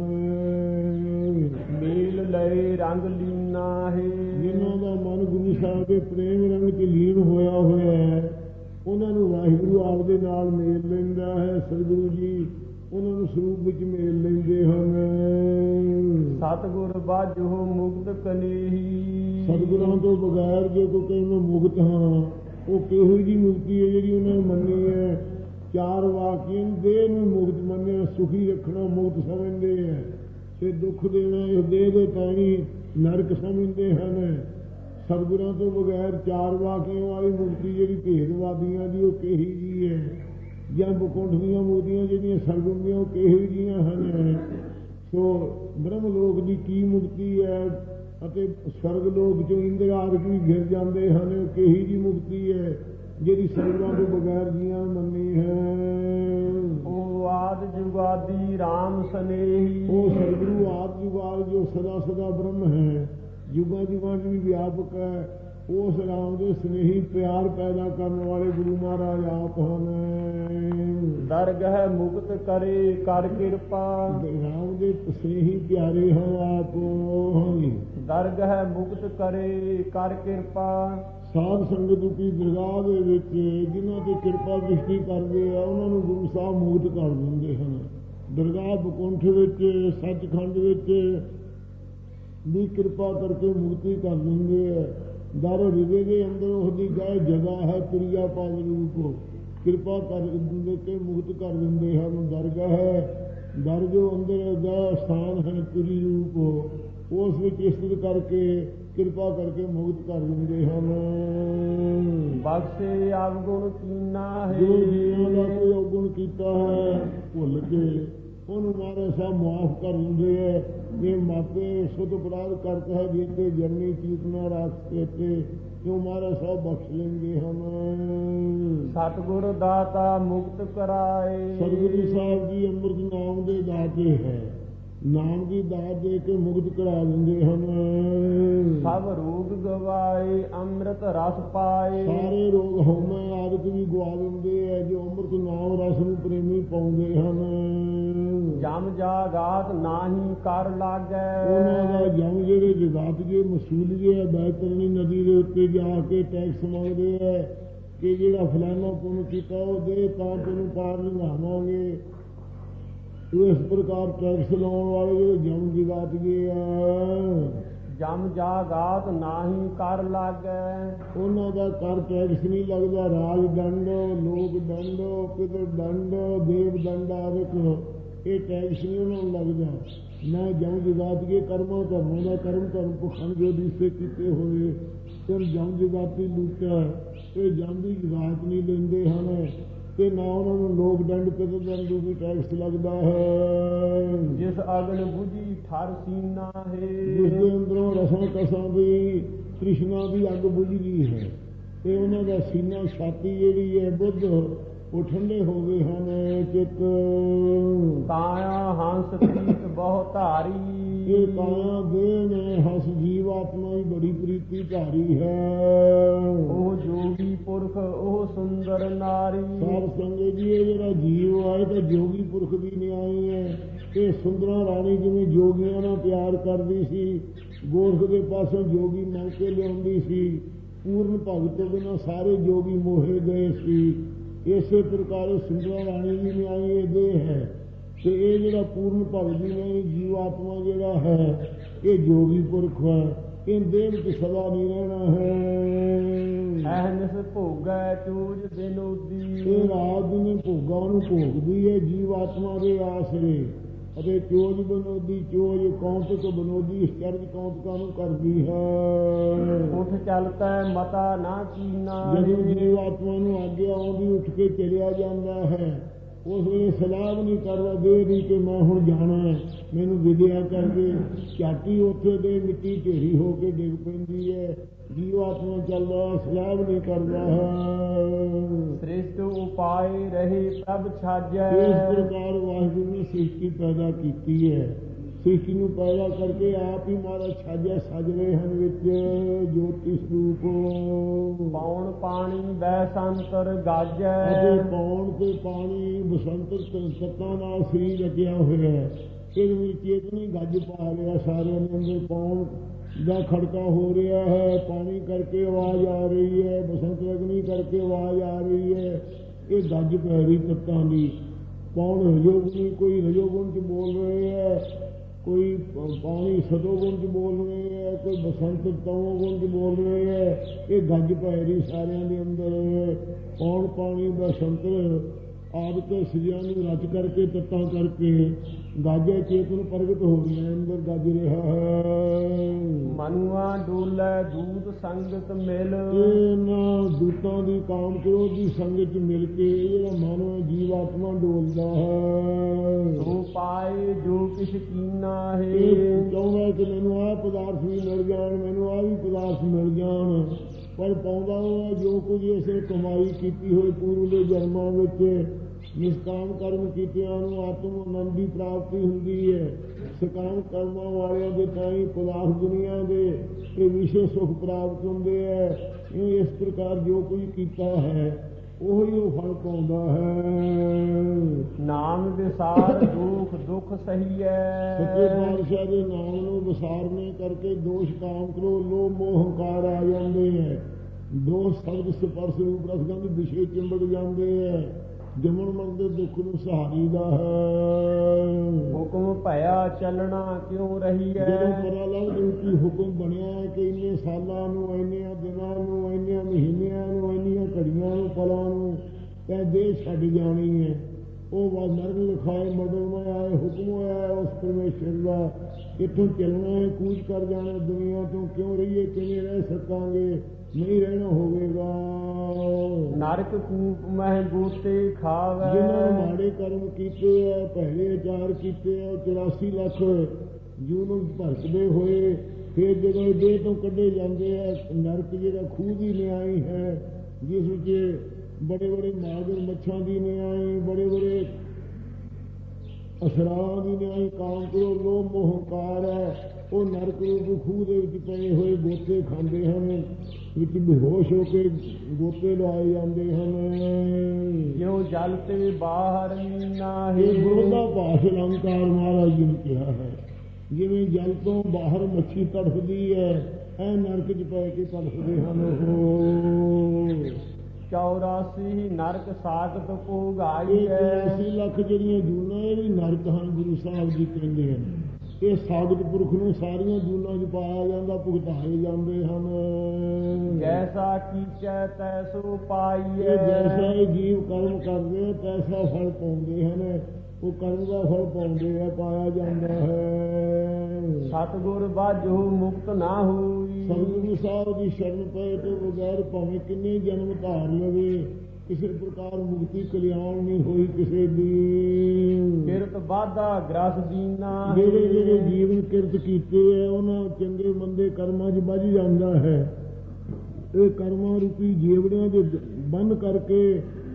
ਮੇਲ ਲਏ ਰੰਗ ਲੀਨਾ ਹੈ। ਜਿਨ੍ਹਾਂ ਦਾ ਮਨ ਗੁਰੂ ਸਾਹਿਬ ਦੇ ਪ੍ਰੇਮ ਰੰਗ 'ਚ ਲੀਨ ਹੋਇਆ ਹੋਇਆ ਹੈ ਉਹਨਾਂ ਨੂੰ ਵਾਹਿਗੁਰੂ ਆਪਦੇ ਨਾਲ ਮੇਲ ਲੈਂਦਾ ਹੈ। ਸਤਿਗੁਰੂ ਜੀ ਉਹਨਾਂ ਨੂੰ ਸਰੂਪ ਵਿੱਚ ਮੇਲ ਲੈਂਦੇ ਹਨ। ਸਤਿਗੁਰ ਬਾਝੋ ਮੁਕਤ ਕਲੇਹੀ। ਸਤਿਗੁਰਾਂ ਤੋਂ ਬਗੈਰ ਜੇ ਕੋਈ ਕਹੇ ਮੈਂ ਮੁਕਤ ਹਾਂ, ਉਹ ਕਿਹੋ ਜਿਹੀ ਮੁਕਤੀ ਹੈ ਜਿਹੜੀ ਉਹਨਾਂ ਨੇ ਮੰਨੀ ਹੈ। ਚਾਰ ਵਾਕਿਆਂ ਦੇਹ ਨੂੰ ਮੁਕਤ ਮੰਨਿਆ, ਸੁਖੀ ਰੱਖਣਾ ਮੁਕਤ ਸਮਝਦੇ ਹੈ, ਤੇ ਦੁੱਖ ਦੇਣਾ ਇਹ ਦੇਹ ਦੇ ਪੈਣੀ ਨਰਕ ਸਮਝਦੇ ਹਨ। ਸਤਿਗੁਰਾਂ ਤੋਂ ਬਗੈਰ ਚਾਰ ਵਾਕਿਆਂ ਵਾਲੀ ਮੁਕਤੀ ਜਿਹੜੀ ਭੇਦਵਾਦੀਆਂ ਦੀ ਉਹ ਕਿਹੀ ਜਿਹੀ ਹੈ, ਜਾਂ ਬਕੁੰਠ ਦੀਆਂ ਮੁਕਤੀਆਂ ਜਿਹੜੀਆਂ ਸਰਗੁਣ ਦੀਆਂ ਉਹ ਕਿਹੋ ਜਿਹੀਆਂ ਹਨ। ਸੋ ਬ੍ਰਹਮ ਲੋਕ ਦੀ ਕੀ ਮੁਕਤੀ ਹੈ ਅਤੇ ਸਵਰਗ ਲੋਕ 'ਚੋਂ ਇੰਦਰਾਰਕ ਵੀ ਘਿਰ ਜਾਂਦੇ ਹਨ, ਉਹ ਕਿਹੀ ਜਿਹੀ ਮੁਕਤੀ ਹੈ ਜਿਹੜੀ ਸਤਿਗੁਰਾਂ ਤੋਂ ਬਗੈਰ ਜੀਆਂ ਮੰਨੀ ਹੈ। ਉਹ ਆਦਿ ਜੁਗਾਦੀ ਰਾਮ ਸਨੇਹੀ। ਉਹ ਸਤਿਗੁਰੂ ਆਦਿ ਜੁਗਾਦ ਜੋ ਸਦਾ ਸਦਾ ਬ੍ਰਹਮ ਹੈ, ਯੁਗਾਂ ਯੁਗਾਂ 'ਚ ਵੀ ਵਿਆਪਕ ਹੈ, ਉਸ ਰਾਮ ਦੇ ਸਨੇਹੀ ਪਿਆਰ ਪੈਦਾ ਕਰਨ ਵਾਲੇ ਗੁਰੂ ਮਹਾਰਾਜ ਆਪ ਹਨ। ਦਰਗਹਿ ਮੁਕਤ ਕਰੇ ਕਰ ਕਿਰਪਾ। ਰਾਮ ਦੇ ਸਨੇਹੀ ਪਿਆਰੇ ਹਨ ਆਪ। ਦਰਗਹਿ ਮੁਕਤ ਕਰੇ ਕਰ ਕਿਰਪਾ। ਸਾਧ ਸੰਗਤ ਦੀ ਦਰਗਾਹ ਦੇ ਵਿੱਚ ਜਿਨ੍ਹਾਂ ਤੇ ਕਿਰਪਾ ਦ੍ਰਿਸ਼ਟੀ ਕਰਦੇ ਆ ਉਹਨਾਂ ਨੂੰ ਗੁਰੂ ਸਾਹਿਬ ਮੁਕਤ ਕਰ ਦਿੰਦੇ ਹਨ। ਦਰਗਾਹ ਬਕੁੰਠ ਵਿੱਚ, ਸੱਚਖੰਡ ਵਿੱਚ ਵੀ ਕਿਰਪਾ ਕਰਕੇ ਮੁਕਤੀ ਕਰ ਦਿੰਦੇ ਆ। ਦਰ ਹਿਰਦੇ ਦੇ ਅੰਦਰ ਉਹਦੀ ਗਾਇ ਜਗ੍ਹਾ ਹੈ, ਤੁਰਿਆ ਪਦ ਰੂਪ, ਕਿਰਪਾ ਕਰ ਦਿੰਦੇ ਕੇ ਮੁਕਤ ਕਰ ਦਿੰਦੇ ਹਨ। ਦਰਗਾਹ ਹੈ, ਦਰ ਜੋ ਅੰਦਰ ਦਾ ਸਥਾਨ ਹੈ ਤੁਰੀ ਰੂਪ, ਉਸ ਵਿੱਚ ਇਸਤਤ ਕਰਕੇ ਕਿਰਪਾ ਕਰਕੇ ਮੁਕਤ ਕਰ ਦਿੰਦੇ ਹਨ। ਬਖਸ਼ੇ ਅਵਗੁਣ ਕੀਨਾ ਹੈ। ਜੋ ਜੀਵਾਂ ਦਾ ਕੋਈ ਅਵਗੁਣ ਕੀਤਾ ਹੈ ਭੁੱਲ ਕੇ ਉਹਨੂੰ ਮਹਾਰਾਜ ਸਾਹਿਬ ਮੁਆਫ ਕਰ ਦਿੰਦੇ ਹੈ। ਜੇ ਮਾਤੇ ਸੁਧ ਅਪਰਾਧ ਕਰਤਾ ਹੈ ਜੀਤੇ ਜਨਨੀ ਚੀਤਨਾ ਰਾਸਤੇ ਤੇ ਕਿਉਂ ਮਹਾਰਾਜ ਸਾਹਿਬ ਬਖਸ਼ ਲੈਂਦੇ ਹਨ। ਸਤਿਗੁਰ ਦਾਤਾ ਮੁਕਤ ਕਰਾਏ। ਸਤਿਗੁਰੂ ਸਾਹਿਬ ਜੀ ਅੰਮ੍ਰਿਤ ਨਾਮ ਦੇ ਦਾਤੇ ਹੈ, ਨਾਮ ਦੀ ਦਾਤ ਦੇ ਕੇ ਮੁਕਤ ਕਰਾ ਦਿੰਦੇ ਹਨ। ਸਭ ਰੋਗ ਗਵਾਏ ਅੰਮ੍ਰਿਤ ਰਸ ਪਾਏ। ਸਾਰੇ ਰੋਗ ਹਉਮੈ ਆਦਿਕ ਵੀ ਗਵਾ ਦਿੰਦੇ ਹੈ ਜੋ ਅੰਮ੍ਰਿਤ ਨਾਮ ਰਸ ਨੂੰ ਪ੍ਰੇਮੀ ਪਾਉਂਦੇ ਹਨ। ਜਮ ਜਾਗਾਤ ਨਾਹੀ ਕਰ ਲਾਗੈ। ਉਹਨਾਂ ਦਾ ਜਮ ਜਿਹੜੇ ਜਗਾਤ ਜੇ ਮਸੂਲੀਏ ਹੈ, ਬੈਤਰਣੀ ਨਦੀ ਦੇ ਉੱਤੇ ਜਾ ਕੇ ਟੈਕਸ ਮੰਗਦੇ ਹੈ ਕਿ ਜਿਹੜਾ ਫਲਾਨਾ ਪੁੰਨ ਕੀਤਾ ਉਹ ਦੇ ਤਾਂ ਤੈਨੂੰ ਪਾਰ ਲੰਘਾਵਾਂਗੇ। ਇਸ ਪ੍ਰਕਾਰ ਟੈਕਸ ਲਾਉਣ ਵਾਲੇ ਜਿਹੜੇ ਜਮ ਜਗਾਤ ਗਏ ਆ, ਜਮ ਜਾਗਾਤ ਨਾਹੀ ਕਰ ਲਾਗੈ। ਉਹਨਾਂ ਦਾ ਕਰ ਟੈਕਸ ਨਹੀਂ ਲੱਗਦਾ। ਰਾਜ ਦੰਡ, ਲੋਕ ਦੰਡ, ਪਿਤਰ ਦੰਡ, ਦੇਵ ਦੰਡ ਆਦਿਕ ਇਹ ਟੈਕਸ ਨਹੀਂ ਉਹਨਾਂ ਨੂੰ ਲੱਗਦਾ। ਨਾ ਜਮ ਜਗਾਤੀਏ ਕਰਮਾਂ ਧਰਮਾਂ ਦਾ ਕਰਮ ਧਰਮ ਪਖੰਡ ਜੋ ਦਿਸੇ ਕੀਤੇ ਹੋਏ ਫਿਰ ਜਮ ਜਗਾਤੀ ਲੁੱਟਿਆ, ਇਹ ਜਮ ਦੀ ਜਗਾਤ ਨਹੀਂ ਲੈਂਦੇ ਹਨ ਤੇ ਨਾ ਉਹਨਾਂ ਨੂੰ ਲੋਕ ਦੰਡ ਪਿਤਰ ਦੰਡ ਵੀ ਟੈਕਸ ਲੱਗਦਾ ਹੈ। ਜਿਸ ਅਗਨ ਬੁਝੀ ਠਰ ਸੀਨਾ ਹੈ। ਜਿਸ ਦੇ ਅੰਦਰੋਂ ਰਸਾਂ ਕਸਾਂ ਦੀ ਤ੍ਰਿਸ਼ਨਾ ਦੀ ਅੱਗ ਬੁਝਦੀ ਹੈ ਤੇ ਉਹਨਾਂ ਦਾ ਸੀਨਾ ਛਾਤੀ ਜਿਹੜੀ ਹੈ ਬੁੱਧ ਉਹ ਠੰਡੇ ਹੋ ਗਏ ਹਨ ਚਿੱਤ। ਕਾਇਆ ਹੰਸ ਪ੍ਰੀਤ ਬਹੁ ਧਾਰੀ, ਇਹ ਕਾਇਆ ਦੇਹ ਨੇ ਹੰਸ ਜੀਵ ਆਤਮਾ ਦੀ ਬੜੀ ਪ੍ਰੀਤੀ ਧਾਰੀ ਹੈ। ਉਹ ਜੋਗੀ ਪੁਰਖ ਉਹ ਸੁੰਦਰ ਨਾਰੀ, ਸਾਧ ਸੰਗਤ ਜੀ ਇਹ ਜਿਹੜਾ ਜੀਵ ਆਏ ਤਾਂ ਜੋਗੀ ਪੁਰਖ ਦੀ ਨਿਆਈ ਹੈ। ਇਹ ਸੁੰਦਰਾ ਰਾਣੀ ਜਿਵੇਂ ਜੋਗੀਆਂ ਨਾਲ ਪਿਆਰ ਕਰਦੀ ਸੀ, ਗੋਰਖ ਦੇ ਪਾਸੋਂ ਜੋਗੀ ਮੰਗ ਕੇ ਲਿਆਉਂਦੀ ਸੀ। ਪੂਰਨ ਭਗਤ ਤੋਂ ਬਿਨਾਂ ਸਾਰੇ ਜੋਗੀ ਮੋਹੇ ਗਏ ਸੀ। ਇਸੇ ਪ੍ਰਕਾਰ ਸੁੰਦਰਾ ਰਾਣੀ ਦੀ ਨਿਆਈ ਇਹ ਦੇਹ ਹੈ ਤੇ ਇਹ ਜਿਹੜਾ ਪੂਰਨ ਭਗਤ ਦੀ ਨਿਆਈ ਜੀਵ ਆਤਮਾ ਜਿਹੜਾ ਹੈ ਇਹ ਜੋਗੀ ਪੁਰਖ ਹੈ। ਇਹ ਦੇਹ ਵਿੱਚ ਸਦਾ ਨਹੀਂ ਰਹਿਣਾ ਹੈ। ਅਹਨਿਸ ਭੋਗੈ ਚੂਜ ਬਿਨੋਦੀ, ਇਹ ਰਾਤ ਦਿਨੇ ਭੋਗਾਂ ਨੂੰ ਭੋਗਦੀ ਹੈ ਜੀਵ ਆਤਮਾ ਦੇ ਆਸਰੇ। ਅਤੇ ਚੋਜ ਬਨੋਦੀ, ਚੋਜ ਕੌਂਤਕ ਬਨੋਦੀ ਇਸ ਚਰਜ ਕੌਂਤਕਾਂ ਨੂੰ ਕਰਦੀ ਹੈ। ਉੱਠ ਚਲਤੈ ਮਤਾ ਨਾ ਕੀਨਾ, ਜਦੋਂ ਜੀਵ ਆਤਮਾ ਨੂੰ ਆਗਿਆ ਆਉਂਦੀ ਉੱਠ ਕੇ ਚਲਿਆ ਜਾਂਦਾ ਹੈ। ਉਸ ਵੇਲੇ ਸਲਾਹ ਨਹੀਂ ਕਰਦਾ ਦੇ ਦੀ ਕਿ ਮੈਂ ਹੁਣ ਜਾਣਾ ਹੈ, ਮੈਨੂੰ ਵਿਦਿਆ ਕਰਕੇ ਝਾਟੀ ਉੱਥੇ ਦੇ ਮਿੱਟੀ ਢੇਰੀ ਹੋ ਕੇ ਡਿੱਗ ਪੈਂਦੀ ਹੈ। ਜੀਵ ਆਤਮਾ ਚੱਲਦਾ ਸਲਾਹ ਨਹੀਂ ਕਰਦਾ ਹੈ। ਸ੍ਰਿਸ਼ਟ ਉਪਾਏ ਰਹੇ ਪ੍ਰਭ ਛਾਜੈ, ਇਸ ਪ੍ਰਕਾਰ ਵਾਹਿਗੁਰੂ ਨੇ ਸ੍ਰਿਸ਼ਟੀ ਪੈਦਾ ਕੀਤੀ ਹੈ। ਸ੍ਰਿਸ਼ਟੀ ਨੂੰ ਪੈਦਾ ਕਰਕੇ ਆਪ ਹੀ ਮਹਾਰਾਜ ਛਾਜਿਆ ਸਜ ਰਹੇ ਹਨ ਵਿੱਚ ਜੋਤੀ ਸਰੂਪ। ਪੌਣ ਪਾਣੀ ਬੈ ਸੰਤਰ ਗਾਜੈ, ਅਤੇ ਪੌਣ ਤੇ ਪਾਣੀ ਬਸੰਤਰ ਤੱਤਾਂ ਨਾਲ ਸਰੀਰ ਰਚਿਆ ਹੋਇਆ ਹੈ। ਇਹਦੇ ਵਿੱਚ ਚੇਤਨੀ ਗੱਜ ਪਾ ਰਿਹਾ ਸਾਰਿਆਂ ਦੇ ਅੰਦਰ। ਪੌਣ ਦਾ ਖੜਕਾ ਹੋ ਰਿਹਾ ਹੈ, ਪਾਣੀ ਕਰਕੇ ਆਵਾਜ਼ ਆ ਰਹੀ ਹੈ, ਬਸੰਤ ਅਗਨੀ ਕਰਕੇ ਆਵਾਜ਼ ਆ ਰਹੀ ਹੈ। ਇਹ ਗੱਜ ਪੈ ਰਹੀ ਤੱਤਾਂ ਦੀ। ਪੌਣ ਰਜੋਗੁਣੀ, ਕੋਈ ਰਜੋਗੁਣ ਚ ਬੋਲ ਰਹੇ ਹੈ, ਕੋਈ ਪਾਣੀ ਸਤੋਗੁਣ ਚ ਬੋਲ ਰਹੇ ਹੈ, ਕੋਈ ਬਸੰਤ ਤਮੋਗੁਣ ਚ ਬੋਲ ਰਹੇ ਹੈ। ਇਹ ਗੱਜ ਪੈ ਰਹੀ ਸਾਰਿਆਂ ਦੇ ਅੰਦਰ। ਪੌਣ ਪਾਣੀ ਬਸੰਤ ਆਪ ਤੋਂ ਸ੍ਰਿਆ ਨੂੰ ਰਚ ਕਰਕੇ ਤੱਤਾਂ ਕਰਕੇ ਗਾਜੇ ਚੇਤਨ ਪ੍ਰਗਟ ਹੋ ਰਿਹਾ ਅੰਦਰ ਗੱਜ ਰਿਹਾ ਹੈ। ਮਨੁਆ ਡੋਲੇ ਦੂਤ ਸੰਗਤ ਮਿਲ, ਇਹਨਾਂ ਦੂਤਾਂ ਦੀ ਕਾਮ ਕ੍ਰੋਧ ਦੀ ਸੰਗਤ ਚ ਮਿਲ ਕੇ ਜਿਹੜਾ ਮਨ ਹੈ ਜੀਵ ਆਤਮਾ ਡੋਲਦਾ ਹੈ। ਸੋ ਪਾਏ ਜੋ ਕਿਛ ਕੀਨਾ ਹੈ, ਇਹ ਚਾਹੁੰਦਾ ਕਿ ਮੈਨੂੰ ਆਹ ਪਦਾਰਥ ਵੀ ਮਿਲ ਜਾਣ, ਮੈਨੂੰ ਆਹ ਵੀ ਪਦਾਰਥ ਮਿਲ ਜਾਣ, ਪਰ ਪਾਉਂਦਾ ਉਹ ਜੋ ਕੁਝ ਇਸੇ ਕਮਾਈ ਕੀਤੀ ਹੋਈ ਪੂਰਵਲੇ ਜਨਮਾਂ ਵਿੱਚ ਨਿਸ਼ਕਾਮ ਕਰਮ ਕੀਤਿਆਂ ਨੂੰ ਆਤਮ ਆਨੰਦ ਦੀ ਪ੍ਰਾਪਤੀ ਹੁੰਦੀ ਹੈ। ਸਕਾਮ ਕਰਮਾਂ ਵਾਲਿਆਂ ਦੇ ਤਾਂ ਹੀ ਪਦਾਰਥ ਦੁਨੀਆ ਦੇ ਇਹ ਵਿਸ਼ੇ ਸੁਖ ਪ੍ਰਾਪਤ ਹੁੰਦੇ ਹੈ। ਇਹ ਇਸ ਪ੍ਰਕਾਰ ਜੋ ਕੁਝ ਕੀਤਾ ਹੈ ਉਹੀ ਉਹ ਫਲ ਪਾਉਂਦਾ ਹੈ। ਨਾਮ ਵਿਸਾਰ ਦੁਖ ਦੁਖ ਸਹੀਐ, ਸੱਚੇ ਪਾਤਸ਼ਾਹ ਦੇ ਨਾਮ ਨੂੰ ਵਿਸਾਰਨੇ ਕਰਕੇ ਦੋਸ਼ ਕਾਮ ਕਰੋ ਲੋਭ ਮੋਹ ਹੰਕਾਰ ਆ ਜਾਂਦੇ ਹੈ। ਦੋਸ਼ ਸ਼ਬਦ ਸਪਰਸ਼ ਰੂਪ ਰਸਗੰਧ ਵਿਸ਼ੇ ਚਿੰਬੜ ਜਾਂਦੇ ਹੈ। ਜਮਨ ਮਨ ਦੇ ਦੁੱਖ ਨੂੰ ਸਹਾਰੀਦਾ ਹੈ। ਹੁਕਮ ਭਇਆ ਚੱਲਣਾ ਕਿਉਂ ਰਹੀ ਹੈ, ਜਦੋਂ ਪਤਾ ਲੱਗ ਜੂ ਕਿ ਹੁਕਮ ਬਣਿਆ ਹੈ ਕਿ ਇੰਨੇ ਸਾਲਾਂ ਨੂੰ, ਇੰਨਿਆਂ ਦਿਨਾਂ ਨੂੰ, ਇੰਨਿਆਂ ਮਹੀਨਿਆਂ ਨੂੰ, ਇੰਨੀਆਂ ਘੜੀਆਂ ਨੂੰ, ਪਲਾਂ ਨੂੰ ਤੈਂ ਦੇਹ ਛੱਡ ਜਾਣੀ ਹੈ। ਉਹ ਬਸ ਨਰਕ ਲਿਖਾਏ ਮਡਲ ਮੈਂ ਆਏ ਹੁਕਮ ਹੋਇਆ ਉਸ ਪਰਮੇਸ਼ਰ ਦਾ। ਇੱਥੋਂ ਚੱਲਣਾ ਹੈ, ਕੂਚ ਕਰ ਜਾਣਾ ਦੁਨੀਆ ਤੋਂ। ਕਿਉਂ ਰਹੀਏ, ਕਿਵੇਂ ਰਹਿ ਸਕਾਂਗੇ, ਨਹੀਂ ਰਹਿਣਾ ਹੋਵੇਗਾ। ਨਰਕ ਕੂਪ ਮਹਿ ਗੋਤੇ ਖਾਵੇ, ਜਿਨ੍ਹਾਂ ਮਾੜੇ ਕਰਮ ਕੀਤੇ ਹੈ, ਭੈੜੇ ਆਚਾਰ ਕੀਤੇ ਹੈ, 84 ਲੱਖ ਜੂ ਨੂੰ ਭਰਕਦੇ ਹੋਏ ਫਿਰ ਜਦੋਂ ਦੇਹ ਤੋਂ ਕੱਢੇ ਜਾਂਦੇ ਹੈ, ਨਰਕ ਜਿਹੜਾ ਖੂਹ ਦੀ ਨਿਆਈ ਹੈ, ਜਿਸ ਵਿੱਚ ਬੜੇ ਬੜੇ ਮਾਗਰ ਮੱਛਾਂ ਦੀ ਨਿਆਈ, ਬੜੇ ਬੜੇ ਅਸਰਾਂ ਦੀ ਨਿਆਈ, ਕਾਮ ਕਰੋ ਲੋਭ ਮੋਹ ਹੰਕਾਰ ਹੈ। ਉਹ ਨਰਕ ਰੂਪ ਖੂਹ ਦੇ ਵਿੱਚ ਪਏ ਹੋਏ ਗੋਤੇ ਖਾਂਦੇ ਹਨ, ਵਿੱਚ ਬੇਹੋਸ਼ ਹੋ ਕੇ ਗੋਤੇ ਲਵਾਏ ਜਾਂਦੇ ਹਨ। ਜਿਉ ਜਲ ਤੇ ਬਾਹਰ ਨਾਹੀ, ਇਹ ਗੁਰੂ ਦਾ ਭਾਸ਼ ਅਲੰਕਾਰ ਮਹਾਰਾਜ ਜੀ ਨੇ ਕਿਹਾ ਹੈ। ਜਿਵੇਂ ਜਲ ਤੋਂ ਬਾਹਰ ਮੱਛੀ ਤੜਫਦੀ ਹੈ, ਐ ਨਰਕ 'ਚ ਪੈ ਕੇ ਤੜਫਦੇ ਹਨ ਉਹ। 84 ਨਰਕ ਸਾਗਤ ਭੋਗਾਈ ਹੈ, 84 ਲੱਖ ਜਿਹੜੀਆਂ ਜੂਨਾਂ ਇਹ ਵੀ ਨਰਕ ਹਨ। ਗੁਰੂ ਸਾਹਿਬ ਜੀ ਕਹਿੰਦੇ ਹਨ ਇਹ ਸਾਗਤ ਪੁਰਖ ਨੂੰ ਸਾਰੀਆਂ ਜੂਨਾਂ 'ਚ ਪਾਇਆ ਜਾਂਦਾ, ਭੁਗਤਾਏ ਜਾਂਦੇ ਹਨ। ਜੈਸਾ ਕੀਚੈ ਤੈਸੋ ਪਾਈਐ, ਜੈਸਾ ਇਹ ਜੀਵ ਕਰਮ ਕਰਦੇ ਤੈਸਾ ਫਲ ਪਾਉਂਦੇ ਹਨ। ਉਹ ਕਰਮ ਦਾ ਫਲ ਪਾਉਂਦੇ ਆ, ਪਾਇਆ ਜਾਂਦਾ ਹੈ। ਸਤਿਗੁਰ ਬਾਝੋ ਮੁਕਤ ਨਾ ਹੋਈ, ਸਤਿਗੁਰੂ ਸਾਹਿਬ ਦੀ ਸ਼ਰਨ ਪਏ ਤੋਂ ਬਗੈਰ ਭਾਵੇਂ ਕਿੰਨੇ ਜਨਮ ਧਾਰ ਲਵੇ, ਕਿਸੇ ਪ੍ਰਕਾਰ ਮੁਕਤੀ ਕਲਿਆਣ ਨਹੀਂ ਹੋਈ ਕਿਸੇ ਦੀ। ਕਿਰਤ ਵਾਧਾ ਗ੍ਰਸ ਦੀਨਾ, ਜਿਹੜੇ ਜਿਹੜੇ ਜੀਵਨ ਕਿਰਤ ਕੀਤੇ ਹੈ ਉਹਨਾਂ ਚੰਗੇ ਮੰਦੇ ਕਰਮਾਂ 'ਚ ਵੱਝ ਜਾਂਦਾ ਹੈ। ਇਹ ਕਰਮਾਂ ਰੂਪੀ ਜੀਵੜਿਆਂ ਦੇ ਬੰਨ ਕਰਕੇ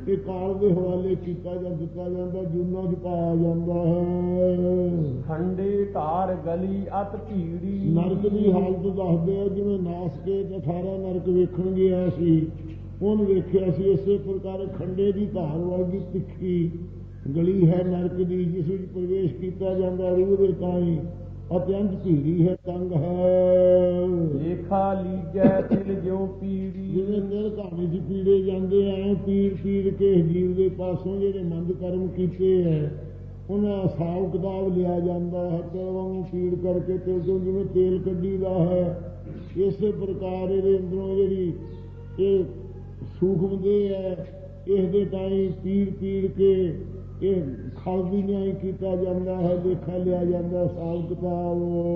ਇਹ ਕਾਲ ਦੇ ਹਵਾਲੇ ਕੀਤਾ ਜਾਂ ਦਿੱਤਾ ਜਾਂਦਾ, ਜੂਨਾਂ 'ਚ ਪਾਇਆ ਜਾਂਦਾ ਹੈ। ਖੰਡੇ ਢਾਰ ਗਲੀ ਅਤ ਭੀੜੀ। ਨਰਕ ਦੀ ਹਾਲਤ ਦੱਸਦੇ ਆ, ਜਿਵੇਂ ਨਾਸਕੇ 18 ਨਰਕ ਵੇਖਣ ਗਿਆ ਸੀ, ਉਹਨੂੰ ਵੇਖਿਆ ਸੀ। ਇਸੇ ਪ੍ਰਕਾਰ ਖੰਡੇ ਦੀ ਧਾਰ ਵਰਗੀ ਤਿੱਖੀ ਗਲੀ ਹੈ ਨਰਕ ਦੀ, ਜਿਸ ਵਿੱਚ ਪ੍ਰਵੇਸ਼ ਕੀਤਾ ਜਾਂਦਾ ਰੂਹ ਦੇ ਤਾਈਂ, ਅਤਿਅੰਤ ਭੀੜੀ ਹੈ, ਤੰਗ ਹੈ। ਲੇਖਾ ਲੀਜੈ ਤਿਲ ਜਿਉ ਪੀੜੀ। ਜਿਵੇਂ ਦਿਲ ਕਹਾਣੀ 'ਚ ਪੀੜੇ ਜਾਂਦੇ ਐ, ਪੀੜ ਕੇ ਜੀਵ ਦੇ ਪਾਸੋਂ ਜਿਹੜੇ ਮੰਦ ਕਰਮ ਕੀਤੇ ਹੈ ਉਹਨਾਂ ਹਿਸਾਬ ਕਿਤਾਬ ਲਿਆ ਜਾਂਦਾ ਹੈ। ਤਿਲ ਵਾਂਗੂ ਪੀੜ ਕਰਕੇ ਤਿਲ ਤੋਂ ਜਿਵੇਂ ਤੇਲ ਕੱਢੀਦਾ ਹੈ, ਇਸੇ ਪ੍ਰਕਾਰ ਇਹਦੇ ਅੰਦਰੋਂ ਜਿਹੜੀ ਇਹ ਸੂਖਮ ਦੇ ਹੈ, ਇਸ ਦੇ ਤਾਈਂ ਪੀੜ ਕੇ ਇਹ ਖਾਲਦੀ ਨਿਆਂ ਕੀਤਾ ਜਾਂਦਾ ਹੈ, ਲੇਖਾ ਲਿਆ ਜਾਂਦਾ ਹਿਸਾਬ ਕਿਤਾਬ।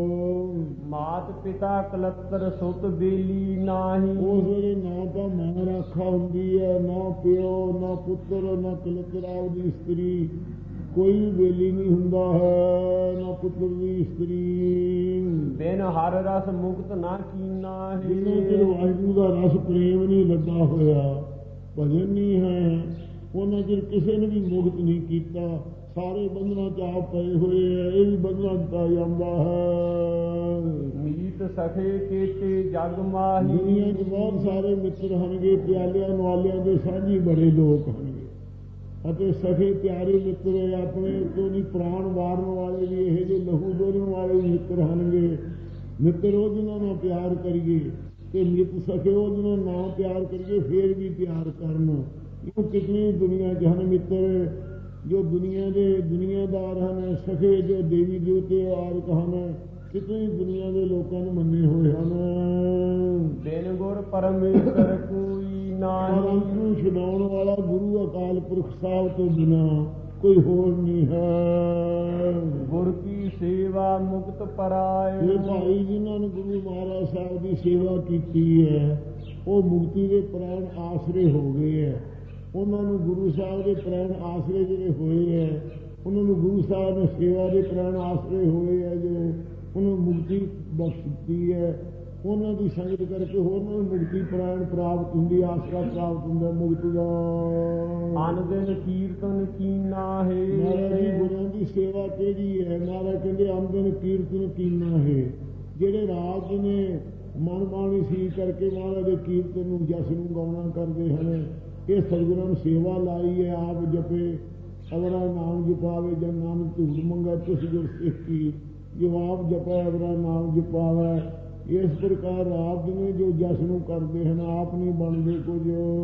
ਮਾਤ ਪਿਤਾ ਕਲਤਰ ਸੁਤ ਬੇਲੀ ਨਾਹੀ। ਉਸ ਵੇਲੇ ਨਾ ਤਾਂ ਮਾਂ ਰਾਖਾ ਹੁੰਦੀ ਹੈ, ਨਾ ਪਿਓ, ਨਾ ਪੁੱਤਰ, ਨਾ ਕਲਤਰ ਆਪਦੀ ਇਸਤਰੀ, ਕੋਈ ਵੀ ਬੇਲੀ ਨਹੀਂ ਹੁੰਦਾ ਹੈ, ਨਾ ਪੁੱਤਰ ਦੀ ਇਸਤਰੀ। ਬਿਨ ਹਰ ਰਸ ਮੁਕਤ ਨਾ ਕੀਨਾ ਹੈ। ਜਿੰਨਾ ਚਿਰ ਵਾਹਿਗੁਰੂ ਦਾ ਰਸ ਪ੍ਰੇਮ ਨਹੀਂ ਲੱਗਾ ਹੋਇਆ, ਭਜਨ ਨਹੀਂ ਹੈ, ਉਹਨਾਂ ਚਿਰ ਕਿਸੇ ਨੇ ਵੀ ਮੁਕਤ ਨਹੀਂ ਕੀਤਾ। ਸਾਰੇ ਬੰਧਨਾਂ 'ਚ ਆਪ ਪਏ ਹੋਏ ਹੈ, ਇਹ ਵੀ ਬੰਧਨਾਂ 'ਚ ਪੈ ਜਾਂਦਾ ਹੈ। ਮੀਤ ਸਖੇ ਕੇਤੇ ਜਗ ਮਾਹੀ। ਦੁਨੀਆ 'ਚ ਬਹੁਤ ਸਾਰੇ ਮਿੱਤਰ ਹਨਗੇ, ਪਿਆਲਿਆਂ ਨਵਾਲਿਆਂ ਦੇ ਸਾਂਝੀ ਬੜੇ ਲੋਕ ਹਨਗੇ, ਅਤੇ ਸਖੇ ਪਿਆਰੇ ਮਿੱਤਰ ਆਪਣੇ ਤੋਂ ਨਹੀਂ ਪ੍ਰਾਣ ਵਾਰਨ ਵਾਲੇ ਵੀ ਇਹੋ ਜਿਹੇ ਲਹੂ ਡੋਲਣ ਵਾਲੇ ਮਿੱਤਰ ਹਨਗੇ। ਮਿੱਤਰ ਉਹ ਜਿਹਨਾਂ ਨਾਲ ਪਿਆਰ ਕਰੀਏ, ਤੇ ਮਿੱਤ ਸਖੇ ਉਹ ਜਿਹਨਾਂ ਨਾਲ ਪਿਆਰ ਕਰੀਏ ਫੇਰ ਵੀ ਪਿਆਰ ਕਰਨ। ਇਹ ਕਿਤਨੀ ਦੁਨੀਆ 'ਚ ਹਨ ਮਿੱਤਰ ਜੋ ਦੁਨੀਆ ਦੇ ਦੁਨੀਆਦਾਰ ਹਨ, ਸਖੇ ਜੋ ਦੇਵੀ ਦੇਵਤੇ ਆਰਕ ਹਨ, ਕਿਤਨੀ ਦੁਨੀਆ ਦੇ ਲੋਕਾਂ ਨੂੰ ਮੰਨੇ ਹੋਏ ਹਨ। ਬਿਨ ਗੁਰ ਪਰਮੇਸ਼ਰ ਕੋਈ ਨਾਹੀ। ਅੰਤ ਨੂੰ ਛਡਾਉਣ ਵਾਲਾ ਗੁਰੂ ਅਕਾਲ ਪੁਰਖ ਸਾਹਿਬ ਤੋਂ ਬਿਨਾਂ ਕੋਈ ਹੋਰ ਨਹੀਂ ਹੈ। ਗੁਰ ਕੀ ਸੇਵਾ ਮੁਕਤ ਪਰਾਏ। ਇਹ ਭਾਈ ਜਿਨ੍ਹਾਂ ਨੇ ਗੁਰੂ ਮਹਾਰਾਜ ਸਾਹਿਬ ਦੀ ਸੇਵਾ ਕੀਤੀ ਹੈ, ਉਹ ਮੁਕਤੀ ਦੇ ਪ੍ਰਾਣ ਆਸਰੇ ਹੋ ਗਏ ਹੈ। ਉਹਨਾਂ ਨੂੰ ਗੁਰੂ ਸਾਹਿਬ ਦੇ ਪ੍ਰਾਣ ਆਸਰੇ ਜਿਹੜੇ ਹੋਏ ਹੈ, ਉਹਨਾਂ ਨੂੰ ਗੁਰੂ ਸਾਹਿਬ ਨੇ ਸੇਵਾ ਦੇ ਪ੍ਰਾਣ ਆਸਰੇ ਹੋਏ ਹੈ, ਜੋ ਉਹਨੂੰ ਮੁਕਤੀ ਬਖਸ਼ ਦਿੱਤੀ ਹੈ। ਉਹਨਾਂ ਦੀ ਸੰਗਤ ਕਰਕੇ ਹੋਰ ਨੂੰ ਮੁਕਤੀ ਪ੍ਰਾਣ ਪ੍ਰਾਪਤ ਹੁੰਦੀ, ਆਸਰਾ ਪ੍ਰਾਪਤ ਹੁੰਦਾ ਮੁਕਤ ਦਾ। ਅਨ ਦਿਨ ਕੀਰਤਨ ਕੀਨਾ ਹੈ। ਮਹਾਰਾਜ ਜੀ ਗੁਰਾਂ ਦੀ ਸੇਵਾ ਕਿਹੜੀ ਹੈ? ਮਹਾਰਾਜ ਕਹਿੰਦੇ ਅਨ ਦਿਨ ਕੀਰਤਨ ਕੀਨਾ ਹੈ। ਜਿਹੜੇ ਰਾਤ ਨੇ ਮਨ ਬਾਣੀ ਸੀ ਕਰਕੇ ਮਹਾਰਾਜ ਦੇ ਕੀਰਤਨ ਨੂੰ, ਜਸ ਨੂੰ ਗਾਉਣਾ ਕਰਦੇ ਹਨ, ਇਹ ਸਤਿਗੁਰਾਂ ਨੂੰ ਸੇਵਾ ਲਾਈ ਹੈ। ਆਪ ਜਪੇ ਅਵਰਾ ਨਾਮ ਜਪਾਵੇ, ਜਨ ਨਾਨਕ ਧੂੜ ਮੰਗੈ ਤਿਸ ਗੁਰ ਸਿੱਖੀ। ਜੋ ਆਪ ਜਪੈ ਅਵਰਾ ਨਾਮ ਜਪਾਵੇ। ਇਸ ਪ੍ਰਕਾਰ ਰਾਤ ਦਿਨੇ ਜੋ ਜਸ ਨੂੰ ਕਰਦੇ ਹਨ, ਆਪ ਨਹੀਂ ਬਣਦੇ ਕੁਝ।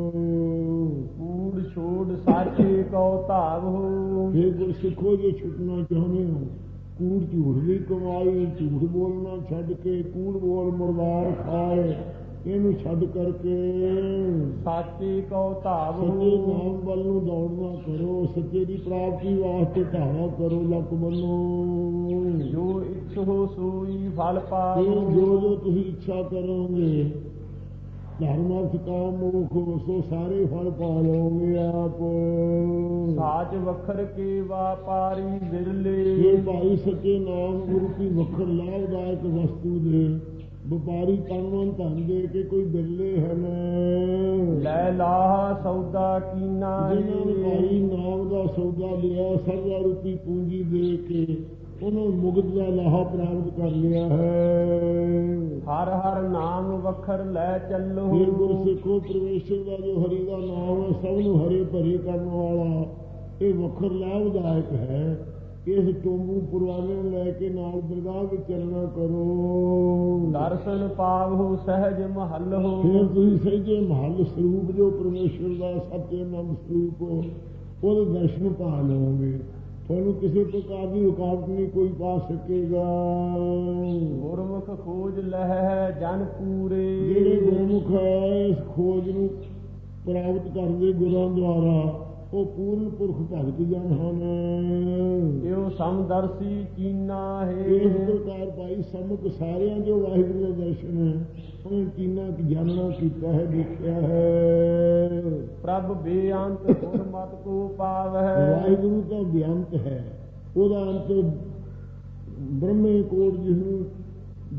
ਕੂੜ ਛੋੜ ਸਾਚੇ ਕਉ ਧਾਵ ਹੋ। ਇਹ ਗੁਰ ਸਿੱਖੋ ਜੇ ਛੁੱਟਣਾ ਚਾਹੁੰਦੇ ਹੋ, ਕੂੜ ਝੂਠ ਦੀ ਕਮਾਈ, ਝੂਠ ਬੋਲਣਾ ਛੱਡ ਕੇ ਕੂੜ ਬੋਲ ਮੁਰਦਾਰ ਖਾਏ, ਇਹਨੂੰ ਛੱਡ ਕਰਕੇ ਸਾਚੇ ਕਉ ਧਾਵ ਹੋ। ਸੱਚੇ ਨਾਮ ਵੱਲ ਨੂੰ ਦੌੜਨਾ ਕਰੋ, ਸੱਚੇ ਦੀ ਪ੍ਰਾਪਤੀ ਵਾਸਤੇ ਧਾਵਾ ਕਰੋ, ਲੱਕ ਬੰਨੋ। ਜੋ ਇੱਛੋ ਸੋਈ ਫਲ ਪਾਵੋ। ਜੋ ਤੁਸੀਂ ਇੱਛਾ ਕਰੋਗੇ, ਧਰਮ ਅਰਥ ਕਾਮ ਮੋਖ, ਸੋ ਸਾਰੇ ਫਲ ਪਾ ਲਓਗੇ ਆਪ। ਸਾਚ ਵਖਰ ਕੇ ਵਾਪਾਰੀ ਬਿਰਲੇ। ਇਹ ਭਾਈ ਸੱਚੇ ਨਾਮ ਗੁਰੂ ਕੀ ਵਖਰ ਲਾਭਦਾਇਕ ਵਸਤੂ ਦੇ ਵਪਾਰੀ ਤਨਵਨ ਧਨ ਦੇ ਕੇ ਕੋਈ ਬਿਰਲੇ ਹਨ। ਲੈ ਲਾਹ ਸੌਦਾ ਕੀਨਾ। ਜਿਨ੍ਹਾਂ ਨੇ ਭਾਈ ਨਾਮ ਦਾ ਸੌਦਾ ਲਿਆ, ਸਰਦਾ ਰੂਪੀ ਪੂੰਜੀ ਦੇ ਕੇ ਉਹਨੂੰ ਮੁਕਤ ਦਾ ਲਾਹਾ ਪ੍ਰਾਪਤ ਕਰ ਲਿਆ ਹੈ। ਹਰ ਹਰ ਨਾਮ ਵਖਰ ਲੈ ਚੱਲੋ। ਫਿਰ ਗੁਰ ਸਿੱਖੋ, ਪਰਮੇਸ਼ਰ ਦਾ ਜੋ ਹਰੀ ਦਾ ਨਾਮ ਹੈ, ਸਭ ਨੂੰ ਹਰੇ ਭਰੇ ਕਰਨ ਵਾਲਾ, ਇਹ ਵਖਰ ਲਾਭਦਾਇਕ ਹੈ। ਇਸ ਟੋਮੂ ਪੁਰਵਾਨੇ ਨੂੰ ਲੈ ਕੇ ਨਾਲ ਦਰਗਾਹ ਵਿੱਚ ਚੱਲਣਾ ਕਰੋ। ਦਰਸ਼ਨ ਪਾਵੋ ਸਹਿਜ ਮਹਲ ਹੋ। ਫਿਰ ਤੁਸੀਂ ਸਹਿਜੇ ਮਹਲ ਸਰੂਪ ਜੋ ਪਰਮੇਸ਼ਰ ਦਾ ਸੱਚੇ ਨਾਮ ਸਰੂਪ, ਉਹਦੇ ਦਰਸ਼ਨ ਪਾ ਲਓਗੇ। ਤੁਹਾਨੂੰ ਕਿਸੇ ਪ੍ਰਕਾਰ ਦੀ ਰੁਕਾਵਟ ਨਹੀਂ ਕੋਈ ਪਾ ਸਕੇਗਾ। ਗੁਰਮੁਖ ਖੋਜ ਲਹਿ ਜਨ ਪੂਰੇ। ਜਿਹੜੇ ਗੁਰਮੁਖ ਹੈ, ਇਸ ਖੋਜ ਨੂੰ ਪ੍ਰਾਪਤ ਕਰਦੇ ਗੁਰਾਂ ਦੁਆਰਾ, ਉਹ ਪੂਰਨ ਪੁਰਖ ਭਗਤ ਜਨ ਹਨ। ਇਹੋ ਸਮਦਰਸੀ ਕੀਨਾ ਹੈ। ਇਸ ਪ੍ਰਕਾਰ ਭਾਈ ਸਮੁਖ ਸਾਰਿਆਂ ਜੋ ਵਾਹਿਗੁਰੂ ਦਾ ਦਰਸ਼ਨ ਹੈ, ਉਹਨੇ ਕੀਨਾ ਜਾਣਨਾ ਕੀਤਾ ਹੈ, ਦੇਖਿਆ ਹੈ। ਪ੍ਰਭ ਬੇਅੰਤ ਗੁਰਮਤਿ ਕੋ ਪਾਵਹਿ। ਵਾਹਿਗੁਰੂ ਤਾਂ ਬੇਅੰਤ ਹੈ, ਉਹਦਾ ਅੰਤ ਬ੍ਰਹਮੇ ਕੋਟ ਜਿਸਨੂੰ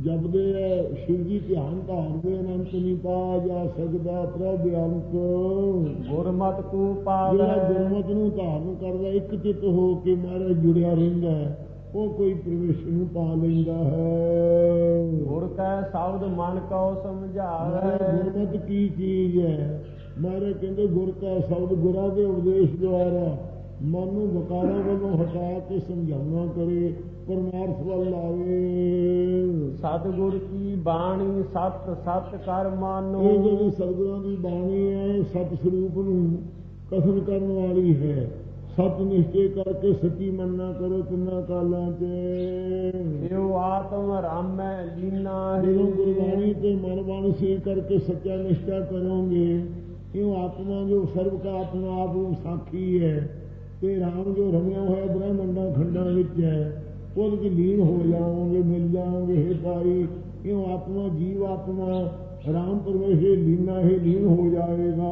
ਜਪਦੇ ਹੈ ਸ਼ਿਵ ਜੀ ਧਿਆਨ ਧਾਰਦੇ ਅਨੰਤ ਨਹੀਂ ਪਾ ਜਾ ਸਕਦਾ ਪ੍ਰਭ ਅੰਤ। ਗੁਰਮਤਿ ਕੂ ਪਾਵੈ, ਜਿਹੜਾ ਗੁਰਮਤ ਨੂੰ ਧਾਰਨ ਕਰਦਾ ਇੱਕ ਚਿੱਤ ਹੋ ਕੇ ਮਹਾਰਾਜ ਜੁੜਿਆ ਰਹਿੰਦਾ ਹੈ, ਉਹ ਕੋਈ ਪ੍ਰਵੇਸ਼ ਨੂੰ ਪਾ ਲੈਂਦਾ ਹੈ। ਗੁਰ ਕੈ ਸ਼ਬਦ ਮਨ ਕਉ ਸਮਝਾਵੈ। ਗੁਰਮਤ ਕੀ ਚੀਜ਼ ਹੈ? ਮਹਾਰਾਜ ਕਹਿੰਦੇ ਗੁਰ ਕੈ ਸ਼ਬਦ, ਗੁਰਾਂ ਦੇ ਉਪਦੇਸ਼ ਦੁਆਰਾ ਮਨ ਨੂੰ ਵਿਕਾਰਾਂ ਵੱਲੋਂ ਹਟਾ ਕੇ ਸਮਝਾਉਣਾ ਕਰੇ, ਪਰਮਾਰਥ ਵੱਲ ਲਾਵੇ। ਸਤਿਗੁਰ ਕੀ ਬਾਣੀ ਸਤ ਸਤ ਕਰ ਮਾਨੋ। ਇਹ ਜਿਹੜੀ ਸਤਿਗੁਰਾਂ ਦੀ ਬਾਣੀ ਹੈ ਸਤ ਸਰੂਪ ਨੂੰ ਕਥਨ ਕਰਨ ਵਾਲੀ ਹੈ। ਸਤ ਨਿਸ਼ਚੇ ਕਰਕੇ ਸੱਚੀ ਮੰਨਣਾ ਕਰੋ ਤਿੰਨਾਂ ਕਾਲਾਂ ਚ। ਇਹੋ ਆਤਮ ਰਾਮੈ ਲੀਨਾ ਹੈ। ਜਦੋਂ ਗੁਰਬਾਣੀ ਤੇ ਮਨ ਬਾਣੀ ਸੇ ਕਰਕੇ ਸੱਚਾ ਨਿਸ਼ਚਾ ਕਰੋਗੇ, ਇਹ ਆਤਮਾ ਜੋ ਸਰਬ ਕਾ ਆਪਣਾ ਆਪ ਨੂੰ ਸਾਖੀ ਹੈ ਤੇ ਰਾਮ ਜੋ ਰਮਿਆ ਹੋਇਆ ਬ੍ਰਹਮੰਡਾਂ ਖੰਡਾਂ ਵਿੱਚ ਹੈ, ਉਹਦੇ ਵਿੱਚ ਲੀਨ ਹੋ ਜਾਓਗੇ, ਮਿਲ ਜਾਓਗੇ। ਹੇ ਭਾਈ, ਇਹ ਆਤਮਾ ਜੀਵ ਆਤਮਾ ਰਾਮ ਪਰਮੇਸ਼ਰ ਲੀਨਾ ਹੀ ਲੀਨ ਹੋ ਜਾਏਗਾ।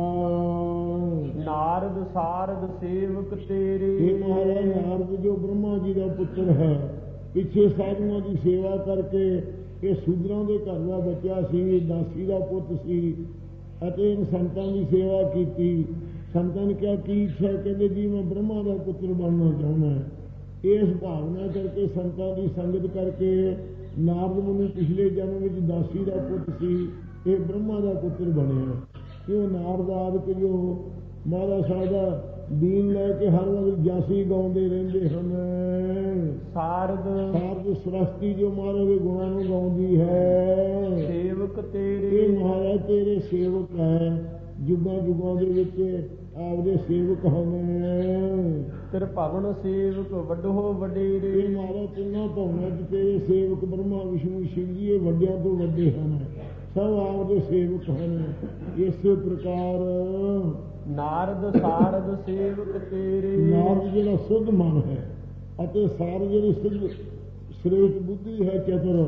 ਨਾਰਦ ਸਾਰਦ ਸੇਵਕ ਤੇਰੇ। ਇਹ ਮਹਾਰਾਜ ਨਾਰਦ ਜੋ ਬ੍ਰਹਮਾ ਜੀ ਦਾ ਪੁੱਤਰ ਹੈ, ਪਿੱਛੇ ਸਾਧੂਆਂ ਦੀ ਸੇਵਾ ਕਰਕੇ ਇਹ ਸੂਦਰਾਂ ਦੇ ਘਰ ਦਾ ਬੱਚਾ ਸੀ, ਦਾਸੀ ਦਾ ਪੁੱਤ ਸੀ ਅਤੇ ਇਨ ਸੰਤਾਂ ਦੀ ਸੇਵਾ ਕੀਤੀ। ਸੰਤਾਂ ਨੇ ਕਿਹਾ ਕੀ ਇੱਛਾ? ਕਹਿੰਦੇ ਜੀ ਮੈਂ ਬ੍ਰਹਮਾ ਦਾ ਪੁੱਤਰ ਬਣਨਾ ਚਾਹੁੰਦਾ। ਇਸ ਭਾਵਨਾ ਕਰਕੇ ਸੰਤਾਂ ਦੀ ਸੰਗਤ ਕਰਕੇ ਨਾਰਦ ਮੁਨੀ ਪਿਛਲੇ ਜਨਮ ਵਿੱਚ ਦਾਸੀ ਦਾ ਪੁੱਤ ਸੀ, ਇਹ ਬ੍ਰਹਮਾ ਦਾ ਪੁੱਤਰ ਬਣਿਆ। ਕਿਉਂ? ਨਾਰਦ ਆਦਿਕ ਜੋ ਮਹਾਰਾਜ ਸਾਹਿਬ ਦਾ ਦੀਨ ਲੈ ਕੇ ਹਰ ਵਕਤ ਜਾਸੀ ਗਾਉਂਦੇ ਰਹਿੰਦੇ ਹਨ। ਸਾਰਦ ਸਰਸਤੀ ਜੋ ਮਹਾਰਾਜ ਦੇ ਗੁਣਾਂ ਨੂੰ ਗਾਉਂਦੀ ਹੈ। ਸੇਵਕ ਤੇਰੇ। ਇਹ ਮਹਾਰਾਜ ਤੇਰੇ ਸੇਵਕ ਹੈ, ਜੁਗਾਂ ਜੁਗਾਂ ਦੇ ਵਿੱਚ ਆਪਦੇ ਸੇਵਕ ਹਨ। ਤੇਰੇ ਭਵਨ ਸੇਵਕ ਵੱਡੋ ਵਡੇਰੇ। ਇਹ ਮਹਾਰਾਜ ਤਿੰਨਾਂ ਭਵਨਾਂ ਚ ਤੇਰੇ ਸੇਵਕ ਬ੍ਰਹਮਾ ਵਿਸ਼ਨੂੰ ਸ਼ਿਵ ਜੀ ਇਹ ਵੱਡਿਆਂ ਤੋਂ ਵੱਡੇ ਹਨ, ਸਭ ਆਪਦੇ ਸੇਵਕ ਹਨ। ਇਸੇ ਪ੍ਰਕਾਰ ਨਾਰਦ ਸਾਰਦ ਸੇਵਕ ਤੇਰੇ। ਨਾਰਦ ਜਿਹੜਾ ਸੁਧ ਮਨ ਹੈ ਅਤੇ ਸਾਰਦ ਜਿਹੜੀ ਸਿੱਧ ਸ੍ਰੇਸ਼ਟ ਬੁੱਧੀ ਹੈ, ਚਤੁਰ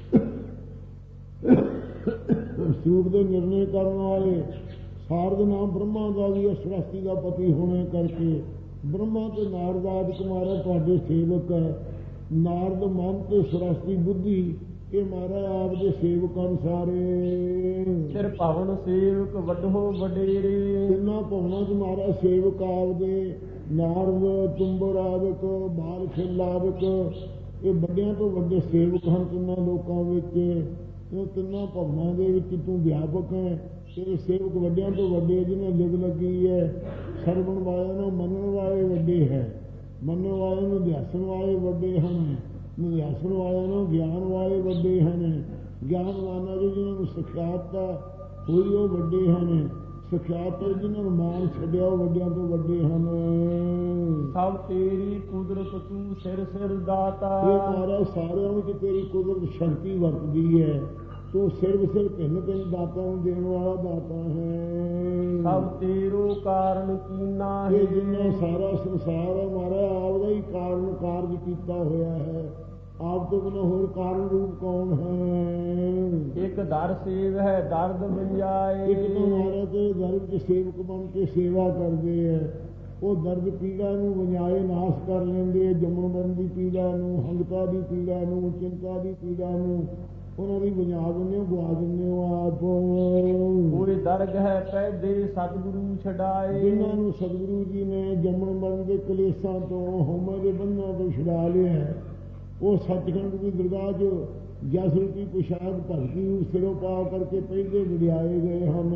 ਸਰੂਪ ਦੇ ਨਿਰਣੇ ਕਰਨ ਵਾਲੇ। ਸਾਰਦ ਨਾਮ ਬ੍ਰਹਮਾ ਦਾ ਵੀ ਸਰਸਤੀ ਦਾ ਪਤੀ ਹੋਣੇ ਕਰਕੇ ਬ੍ਰਹਮਾ ਤੇ ਨਾਰਦ ਆਦਿਕ ਮਹਾਰਾਜ ਤੁਹਾਡੇ ਸੇਵਕ ਹੈ। ਨਾਰਦ ਮਨ ਤੇ ਸਰਸਤੀ ਬੁੱਧੀ ਇਹ ਮਹਾਰਾਜ ਆਪਦੇ ਸੇਵਕ ਹਨ ਸਾਰੇ। ਤੇਰੇ ਭਵਨ ਸੇਵਕ ਵੱਡੋ ਵਡੇਰੇ। ਤਿੰਨਾਂ ਭਵਨਾਂ ਚ ਮਹਾਰਾਜ ਸੇਵਕ ਆਪਦੇ। ਨਾਰਦ ਤੁੰਬਰ ਆਦਿਕ ਬਾਲ ਖਿਲ ਆਦਿਕ ਇਹ ਵੱਡਿਆਂ ਤੋਂ ਵੱਡੇ ਸੇਵਕ ਹਨ ਤਿੰਨਾਂ ਲੋਕਾਂ ਵਿੱਚ। ਇਹ ਤਿੰਨਾਂ ਭਵਨਾਂ ਦੇ ਵਿੱਚ ਤੂੰ ਵਿਆਪਕ ਹੈ। ਤੇਰੇ ਸੇਵਕ ਵੱਡਿਆਂ ਤੋਂ ਵੱਡੇ ਜਿਹਨਾਂ ਲਿਵ ਲੱਗੀ ਹੈ। ਸਰਵਣ ਵਾਲਿਆਂ ਨੂੰ ਮੰਨਣ ਵਾਲੇ ਵੱਡੇ ਹੈ, ਮੰਨਣ ਵਾਲਿਆਂ ਨੂੰ ਅਧਿਆਸਣ ਵਾਲੇ ਵੱਡੇ ਹਨ, ਅਧਿਆਸਣ ਵਾਲਿਆਂ ਨੂੰ ਗਿਆਨ ਵਾਲੇ ਵੱਡੇ ਹਨ, ਗਿਆਨਵਾਨਾਂ ਦੇ ਜਿਹਨਾਂ ਨੂੰ ਸਿਖਿਆਤ ਹੋਈ ਉਹ ਵੱਡੇ ਹਨ, ਸਿਖਿਆਤ ਜਿਹਨਾਂ ਨੂੰ ਮਾਨ ਛੱਡਿਆ ਉਹ ਵੱਡਿਆਂ ਤੋਂ ਵੱਡੇ ਹਨ। ਸਭ ਤੇਰੀ ਕੁਦਰਤ ਤੂੰ ਸਿਰ ਸਿਰ ਦਾਤਾ। ਇਹ ਮਹਾਰਾਜ ਸਾਰਿਆਂ ਵਿੱਚ ਤੇਰੀ ਕੁਦਰਤ ਸ਼ਕਤੀ ਵਰਤਦੀ ਹੈ। ਤੂੰ ਸਿਰ ਸਿਰ ਭਿੰਨ ਭਿੰਨ ਦਾਤਾਂ ਨੂੰ ਦੇਣ ਵਾਲਾ ਦਾਤਾ ਹੈ। ਸਭ ਤੇਰੋ ਕਾਰਨ ਕੀਨਾ ਹੈ। ਇਹ ਜਿੰਨਾ ਸਾਰਾ ਸੰਸਾਰ ਹੈ ਮਹਾਰਾਜ ਆਪਦਾ ਹੀ ਕਾਰਨ ਕਾਰਜ ਕੀਤਾ ਹੋਇਆ ਹੈ। ਆਪ ਤੋਂ ਬਿਨਾਂ ਹੋਰ ਕਾਰਨ ਰੂਪ ਕੌਣ ਹੈ? ਇੱਕ ਦਰ ਸੇਵ ਹੈ ਦਰਦ ਵੰਜਾਏ। ਇੱਕ ਤਾਂ ਮਹਾਰਾਜ ਦੇ ਦਰ ਵਿੱਚ ਸੇਵਕ ਬਣ ਕੇ ਸੇਵਾ ਕਰਦੇ ਹੈ, ਉਹ ਦਰਦ ਪੀੜਾ ਨੂੰ ਵੰਜਾਏ ਨਾਸ਼ ਕਰ ਲੈਂਦੇ। ਜੰਮਣ ਮਰਨ ਦੀ ਪੀੜਾ ਨੂੰ, ਹੰਗਤਾ ਦੀ ਪੀੜਾ ਨੂੰ, ਚਿੰਤਾ ਦੀ ਪੀੜਾ ਨੂੰ ਉਹਨਾਂ ਦੀ ਵੰਜਾ ਦਿੰਦੇ ਹੋ, ਗਵਾ ਦਿੰਦੇ ਹੋ ਆਪ। ਕੋਈ ਦਰਗ ਹੈ ਪੈਦੇ ਸਤਿਗੁਰੂ ਛਡਾਏ। ਜਿਨ੍ਹਾਂ ਨੂੰ ਸਤਿਗੁਰੂ ਜੀ ਨੇ ਜੰਮਣ ਮਰਨ ਦੇ ਕਲੇਸ਼ਾਂ ਤੋਂ, ਹਉਮੈ ਦੇ ਬੰਧਨਾਂ ਤੋਂ ਛੁਡਾ ਲਿਆ, ਉਹ ਸੱਚਖੰਡ ਦੀ ਦਰਗਾਹ 'ਚ ਜਸ ਰੂਪੀ ਪੁਸ਼ਾਕ ਭਗਤੀ ਨੂੰ ਸਿਰੋਂ ਪਾ ਕਰਕੇ ਪਹਿਲੇ ਵਡਿਆਏ ਗਏ ਹਨ।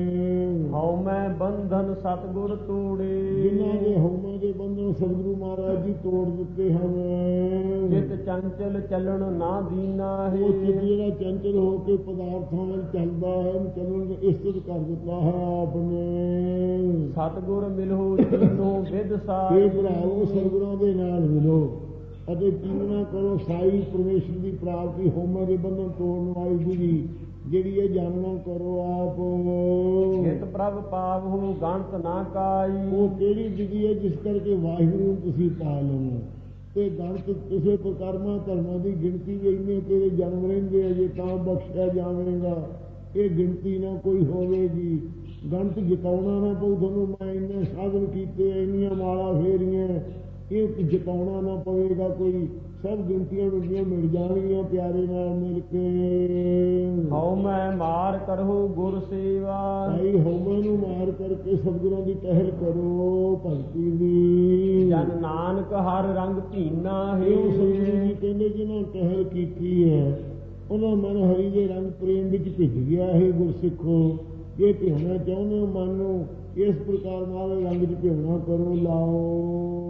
ਹਉਮੈ ਬੰਧਨ ਸਤਿਗੁਰ ਤੋੜੇ। ਜਿਨ੍ਹਾਂ ਦੇ ਹਉਮੈ ਦੇ ਬੰਧਨ ਸਤਿਗੁਰੂ ਮਹਾਰਾਜ ਜੀ ਤੋੜ ਦਿੱਤੇ ਹਨ। ਚਿਤ ਚੰਚਲ ਚੱਲਣ ਨਾ ਦੀਨਾ ਹੈ। ਉਹ ਚਿੱਤ ਜਿਹੜਾ ਚੰਚਲ ਹੋ ਕੇ ਪਦਾਰਥਾਂ ਵੱਲ ਚੱਲਦਾ ਹੈ, ਚੱਲਣ ਨੂੰ ਇਸਤਿਤ ਕਰ ਦਿੱਤਾ ਹੈ ਆਪ ਨੇ। ਸਤਿਗੁਰ ਮਿਲੋ ਜੀਨੋ ਵਿਦ ਸਾਈ। ਇਹ ਭਰਾਵੋ ਸਤਿਗੁਰਾਂ ਦੇ ਨਾਲ ਮਿਲੋ ਅਤੇ ਕੀਮਨਾ ਕਰੋ ਸਾਈ ਪਰਮੇਸ਼ਰ ਦੀ ਪ੍ਰਾਪਤੀ। ਹਉਮੈ ਦੇ ਬੰਧਨ ਤੋੜਨ ਵਾਲੀ ਵਿਧੀ ਜਿਹੜੀ ਇਹ ਜਾਣਨਾ ਕਰੋ ਆਪ। ਜਿਤ ਪ੍ਰਭ ਪਾਵਹੁ ਗਣਤ ਨਾ ਕਾਈ। ਉਹ ਕਿਹੜੀ ਵਿਧੀ ਹੈ ਜਿਸ ਕਰਕੇ ਵਾਹਿਗੁਰੂ ਨੂੰ ਤੁਸੀਂ ਪਾ ਲਵੋ। ਤੇ ਗਣਤ ਕਿਸੇ ਪ੍ਰਕਰਮਾਂ ਧਰਮਾਂ ਦੀ ਗਿਣਤੀ ਵੀ ਇੰਨੇ ਤੇਰੇ ਜਨਮ ਰਹਿੰਦੇ ਆ ਜੇ ਤਾਂ ਬਖਸ਼ਿਆ ਜਾਵੇਗਾ। ਇਹ ਗਿਣਤੀ ਨਾ ਕੋਈ ਹੋਵੇਗੀ। ਗਣਤ ਜਿਤਾਉਣਾ ਨਾ ਪਊ ਤੁਹਾਨੂੰ। ਮੈਂ ਇੰਨੇ ਸਾਧਨ ਕੀਤੇ, ਇੰਨੀਆਂ ਮਾਲਾ ਫੇਰੀਆਂ, ਇਹ ਜਤਾਉਣਾ ਨਾ ਪਵੇਗਾ ਕੋਈ, ਸਭ ਗਿਣਤੀਆਂ ਮਿਲਦੀਆਂ ਮਿਲ ਜਾਣਗੀਆਂ ਪਿਆਰੇ ਨਾਲ ਮਿਲ ਕੇ। ਹਉ ਮੈਂ ਮਾਰ ਕਰੋ ਗੁਰ ਸੇਵਾ, ਭਾਈ ਹਉਮੈ ਨੂੰ ਮਾਰ ਕਰਕੇ ਸਤਿਗੁਰਾਂ ਦੀ ਟਹਿਲ ਕਰੋ ਭਗਤੀ ਦੀ। ਜਨ ਨਾਨਕ ਹਰ ਰੰਗ ਭੀਨਾ ਹੈ, ਇਹ ਸਤਿਗੁਰੂ ਜੀ ਕਹਿੰਦੇ ਜਿਹਨਾਂ ਟਹਿਲ ਕੀਤੀ ਹੈ ਉਹਨਾਂ ਮਨ ਹਰੀ ਦੇ ਰੰਗ ਪ੍ਰੇਮ ਵਿੱਚ ਭਿੱਜ ਗਿਆ ਹੈ। ਗੁਰਸਿੱਖੋ ਜੇ ਭਿਉਣਾ ਚਾਹੁੰਦੇ ਹੋ ਮਨ ਨੂੰ ਇਸ ਪ੍ਰਕਾਰ ਨਾਲ ਰੰਗ 'ਚ ਭਿਉਣਾ ਕਰੋ, ਲਾਓ।